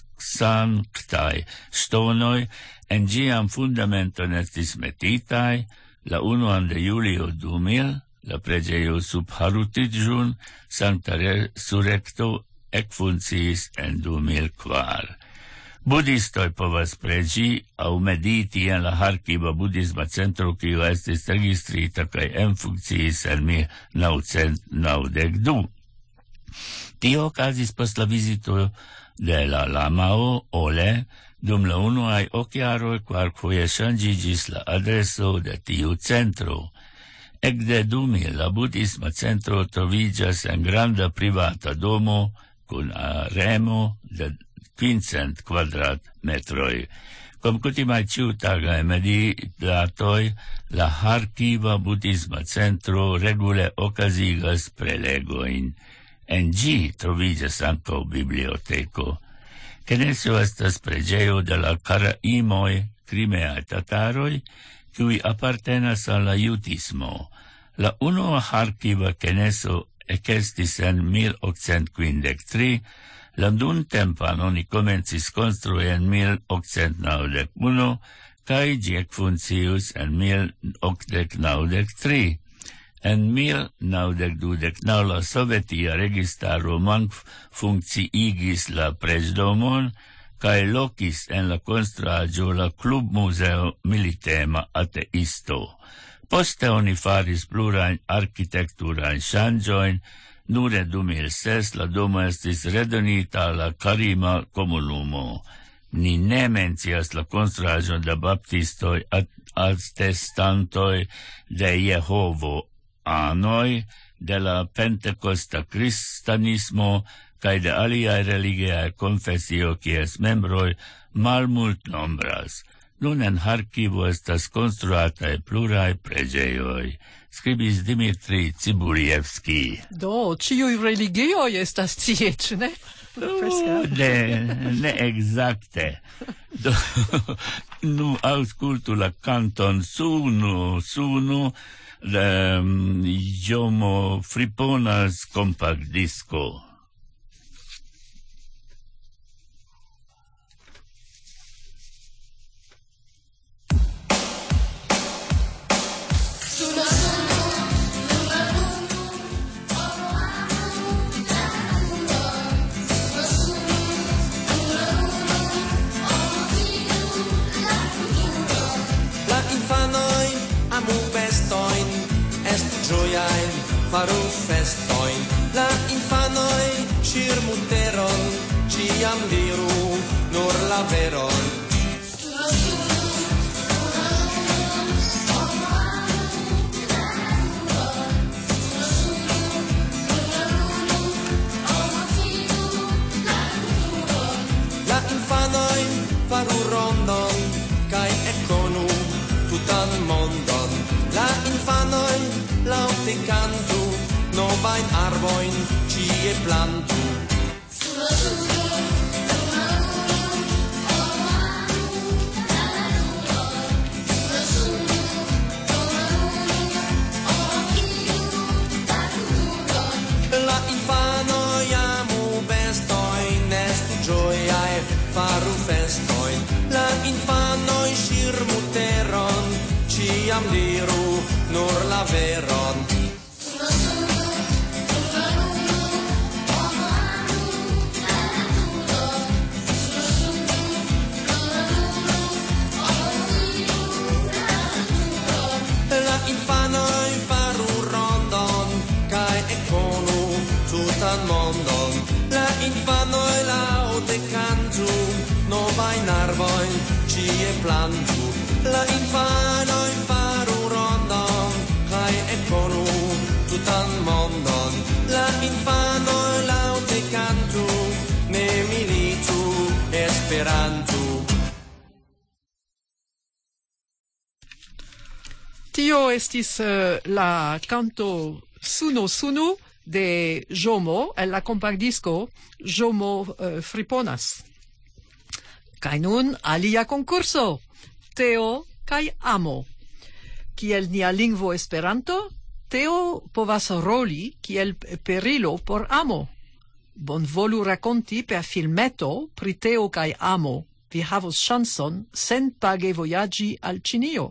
sanktaj ŝtonoj en ĝian fundamenton estis metitaj la unuan de julio du mil, la preĝejo sub Harutidžun, Sankta Resurekto ekfunkciis en du mil kvar. Budistoj povas preĝi aŭ mediti en la Harkiva budhisma centro, kiu estis registrita kaj enfunkciis en mil novcent naŭdek du. Tio okazis post la vizito de la lamao Ole dum la unuaj ok jaroj, kvarfoje ŝanĝiĝis la adreso de tiu centro. Ekde du mil la budhisma centro troviĝas en granda privata domo kun aremo de quincent kvadratmetroj. Kom kutimaj ĉiutagaj meditatoj, la Harkiva budhisma centro regule okazigas prelegojn. En ĝi troviĝas ankaŭ biblioteko. Keneso estas preĝejo de la karaimoj krimeaj tataroj, kiuj apartenas al la jutismo. La unua Harkiva keneso ekestis en mil okcent kvindek tri, la nuntempan oni komencis konstrui en mil okcent naŭdek unu kaj ĝi ekfunkcius en mil okdek naŭdek tri. En mil naŭdek dudek naŭ la sovetia registaro funkciigis la preĝdomon kaj lokis en la konstruaĵo la klubmuzeo militema ateisto. Poste oni faris plurajn arkitekturajn ŝanĝojn. Nur en du mil ses la domo estis redonita al la Karima komunumo. Ni ne mencias la konstruaĵon de baptistoj atestantoj de Jehovo anoj, de la pentekosta kristanismo kaj de aliaj religiaj konfesioj, kies membroj malmultnombras. Nun en Harkivo estas konstruataj pluraj preĝejoj, skribis Dmitri Cibulievski. Do, ĉiuj religioj estas tie, ĉu ne? Oh, ne, ne exacte. Do, nu aŭskultu la kanton Sunu, Sunu, de um, Jomo Friponas kompakt disko. Faru festojn, la infanoj ŝirmu teron, ĉiam diru nur la veron. La infanoj faru rondon kaj ekkonu tutan mondon. La infanoj laŭte kantu, novajn arbojn ĉie plantu. La infanoj amu bestojn, estu ĝojaj, faru festojn. La infanoj ŝirmu teron, ĉiam diru nur la veron. La infanoj faru cantu, novajn arbojn ĉie plantu. La infanoj faru rondon kaj ekkonu tutan mondon. La infanoj laŭte kantu, ne militu Esperantu. Tio estis uh, la canto Suno Sunu de Jomo, el la compactdisco Jomo uh, Friponas. Kaj nun alia concurso, Teo kaj Amo. Kiel nia lingvo Esperanto, Teo povas roli kiel perilo por Amo. Bonvolu rakonti per filmeto pri Teo kaj Amo. Vi havos ŝancon senpage vojaĝi al Ĉinio.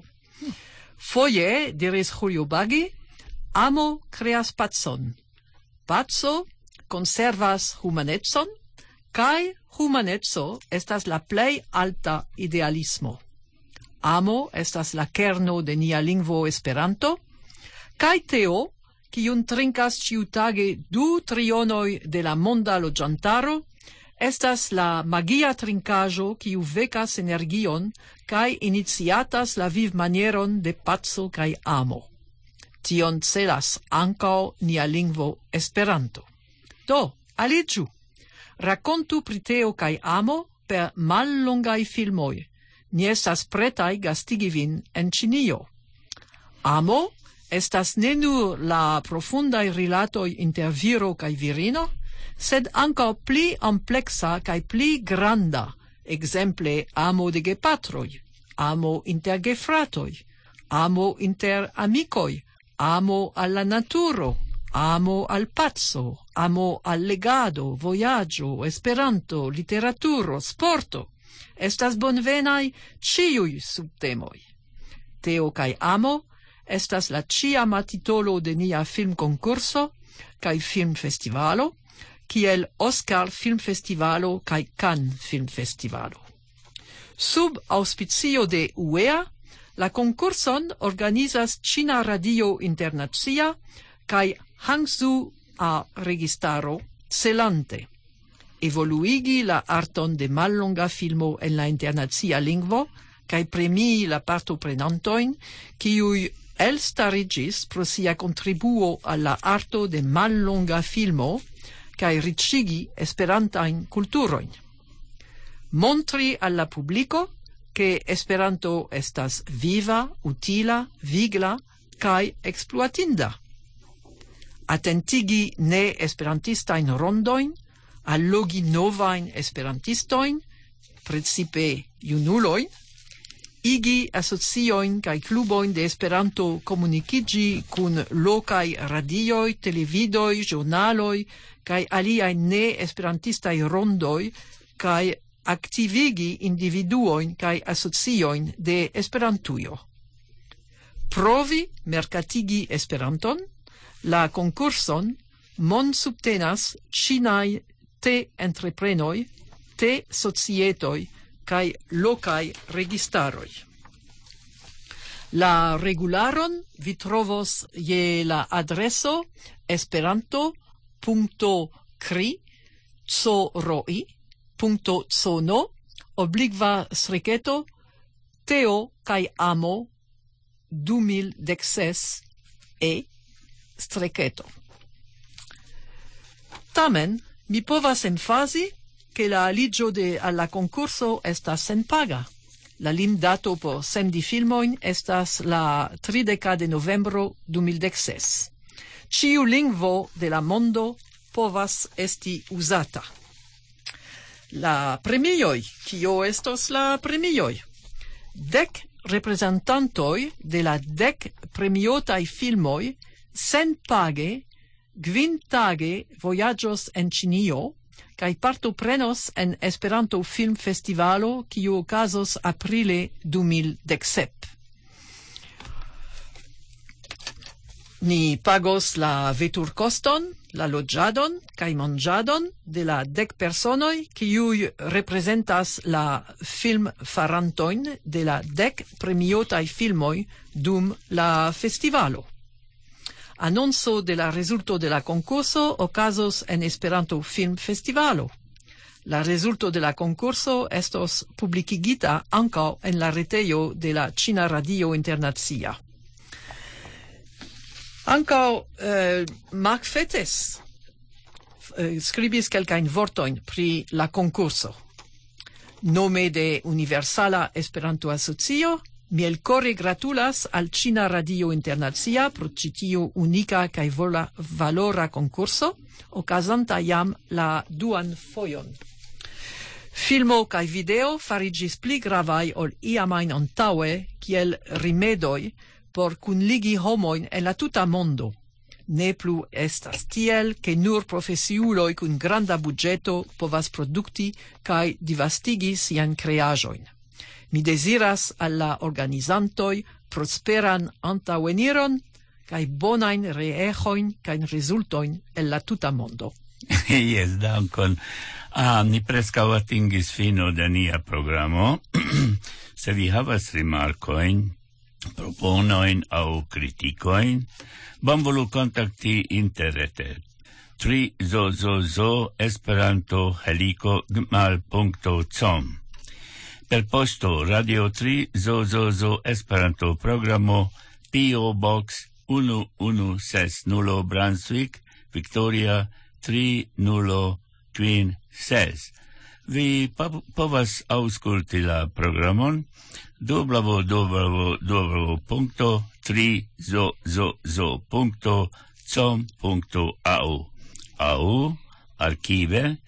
Foje, diris Julio Bagi, amo creas pacon. Paco conservas humanecon, kai humaneco estas la plej alta idealismo. Amo estas la kerno de nia lingvo Esperanto, kai Teo, kiun trinkas ĉiutage du trionoj de la monda loĝantaro, estas la magia trinkaĵo kiu vekas energion kaj iniciatas la vivmanieron de paco kaj amo. Tion celas ankaŭ nia lingvo Esperanto. Do, aliĝu. Rakontu pri Teo kaj Amo per mallongaj filmoj. Ni estas pretaj gastigi vin en Ĉinio. Amo estas ne nur la profundaj rilatoj inter viro kaj virino, sed ankaŭ pli ampleksa kaj pli granda, ekzemple amo de gepatroj, amo inter gefratoj, amo inter amikoj, amo al la naturo, amo al paco, amo al legado, vojaĝo, Esperanto, literaturo, sporto. Estas bonvenaj ĉiuj subtemoj. Teo kaj Amo estas la ĉiama titolo de nia filmkonkurso kaj filmfestivalo, kiel Oscar Filmfestivalo kaj Cannes Filmfestivalo. Sub auspicio de U E A, la konkurson organizas Ĉina Radio Internacia kaj Hangzhou A registaro celante evoluigi la arton de mallonga filmo en la internacia lingvo kaj premii la partoprenantojn, kiuj elstariĝis pro sia kontribuo al la arto de mallonga filmo kaj riĉigi esperantajn kulturojn. Montri al la publiko ke Esperanto estas viva, utila, vigla kaj ekspluatinda. Atentigi ne esperantistajn rondojn, allogi novajn esperantistojn, precipe junulojn, igi asociojn kaj klubojn de Esperanto komunikiĝi kun lokaj radioj, televidoj, ĵurnaloj kaj aliaj ne-esperantistaj rondoj kaj aktivigi individuojn kaj asociojn de Esperantujo. Provi merkatigi Esperanton, la konkurson monsubtenas ĉinaj te-entreprenoj, te-societoj kaj lokaj registaroj. La regularon vi trovos je la adreso esperanto punto cri coroi punto cono obligva striketo Teo kaj Amo du mil dekses e striketo. Tamen, mi povas emfazi che la aliĝo de al la konkurso estas senpaga. La limdato por sendi filmojn estas la trideka de novembro du mil dekses. Ĉiu lingvo de la mondo povas esti uzata. La premioj, kio estos la premioj? Dek reprezentantoj de la dek premiotaj filmoj senpage gvintage vojaĝos en Ĉinio kaj partoprenos en Esperanto Filmfestivalo, kiu okazos aprile du mil deksep. Ni pagos la veturkoston, la loĝadon kaj manĝadon de la dek personoj, kiuj reprezentas la filmfarantojn de la dek premiotaj filmoj dum la festivalo. Annonzo de la resulto de la concurso okazos en Esperanto Film Festivalo. La resulto de la concurso estos publicigita ankaŭ en la retejo de la Ĉina Radio Internacia. Ankaŭ eh, Mark Fettes eh, skribis kelkajn vortojn pri la concurso. Nome de Universala Esperanto-Asocio, mi elkore gratulas al Ĉina Radio Internacia pro ĉi tiu unika kaj vola valora concurso, okazanta jam la duan fojon. Filmo kaj video fariĝis pli gravaj ol iamajn antaŭe kiel rimedoj por kunligi homojn en la tuta mondo. Ne plu estas tiel, ke nur profesiuloj kun granda budĝeto povas produkti kaj divastigi siajn kreaĵojn. Mi deziras al la organizantoj prosperan antaŭeniron kaj bonajn reeĥojn kaj rezultojn en la tuta mondo. Yes, dankon. Ah, ni preskaŭ atingis fino de nia programo. Se vi havas rimarkojn, proponojn aŭ kritikojn, bonvolu kontakti interrete. tri zo zo zo esperanto heliko gmail punkto com. Per posto Radio tri zo zo zo Esperanto programo P O Box unu unu ses nulo Brunswick, Victoria tri nulo kvin ses. Vi povas aŭskulti la programon w w w punkto tri zo zo zo punkto com punkto a u aŭ arkive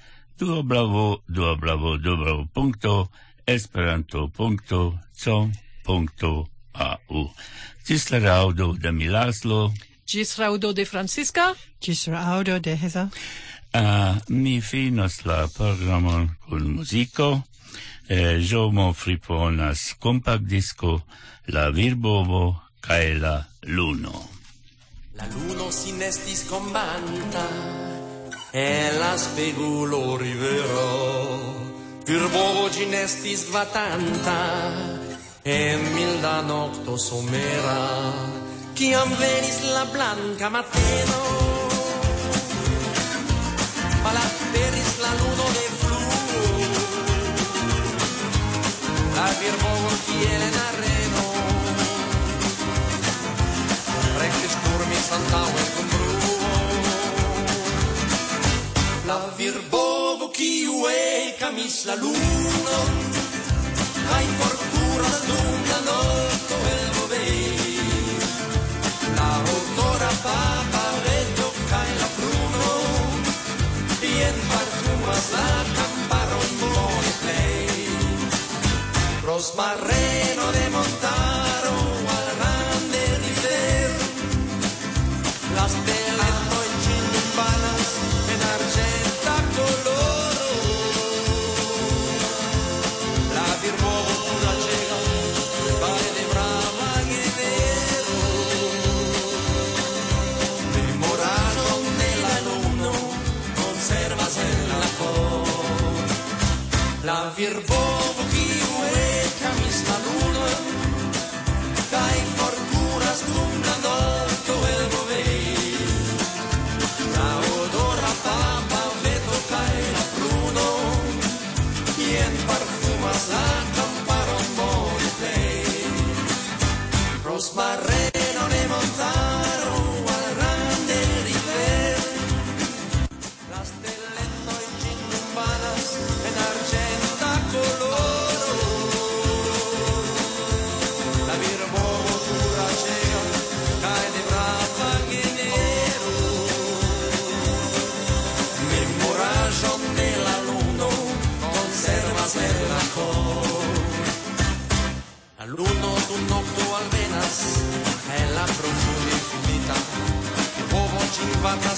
w w w punkto esperanto punkto com punkto a u. Ĝis la raŭdo de mi Laslo. Ĝis raŭdo de Francisca. Ĝis raŭdo de Heather. Uh, mi finos la programon kun muziko. Eh, Jomo friponas kompaktdisko La Virbovo kaj la Luno. La luno sin estis kombanta, e la spegulo rivero. Virbovo gin estis batanta, e milda nocto somera, kiam venis la blanca mateno, malaperis la luno de fluo, la Virbovo kiel en areno, recte sturmis antaŭe kun bruo. La Virbovo kiu ekamis la lunon, kaj forkuras dum la nokto elmovej. La odora papa veto kaj la pruno, bien parfumas la kamparon bone plej. Pros marreno de montaro al rande river, las beletoj ĝin balas en arĝenta koloro. La Virbovo kuraĝega kaj de brava guerrero, memoraĵon de la luno konservas en la kor. La Virbovo kiu ekamis la lunon, kaj forkuras dum la nokto elmovej. La odora papa veto kaj la pruno, kien parfumas la kamparon bone plej. Pros marreno de montaro al rande river, las teletoj ĝin balas en arĝenta koloro. La Virbovo kuraĝega kaj de brava genero, memoraĵon de la luno konservas en la kor. La luno dum nokto alvenas, kaj la profunde infinita Virbovo ĝin batas